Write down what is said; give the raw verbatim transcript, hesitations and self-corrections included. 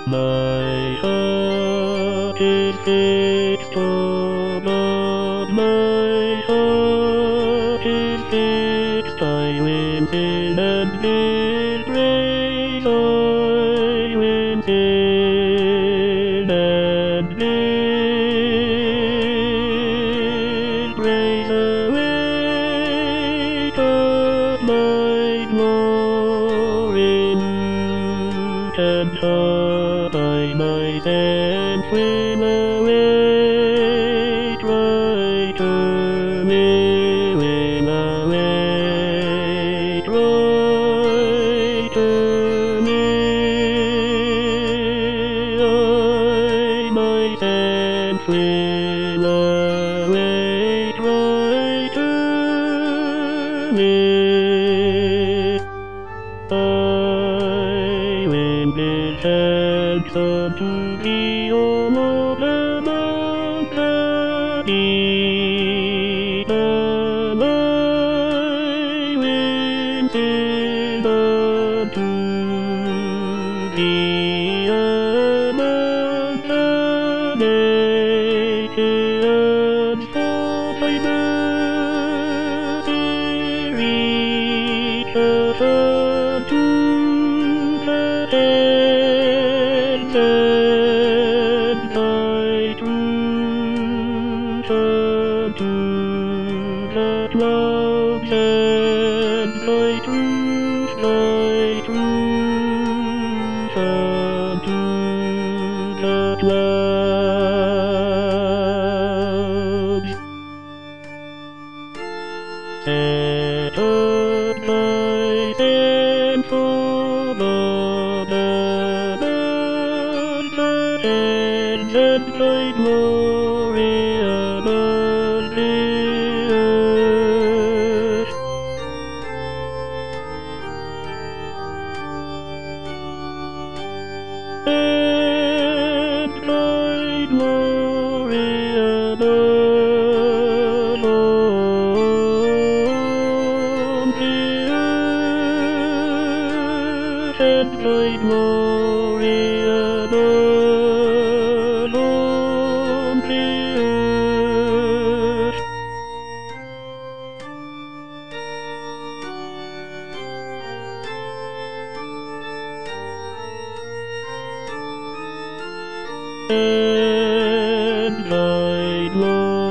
My heart is fixed above, my heart is fixed, I win sin and His grace, I win sin and His grace await my glory, and heart I myself will await, right to me will await, right to me I myself will await, right to me. I will be sent unto thee, O Lord, among the heathen. I will sing unto thee among the nations, for thy mercy reacheth unto the heavens, and thy truth unto the clouds, and thy truth, thy truth unto the clouds. Set up thy saints above the heavens, and thy glory above the earth. And thy glory above all the earth, and thy glory above all the earth. And thy glory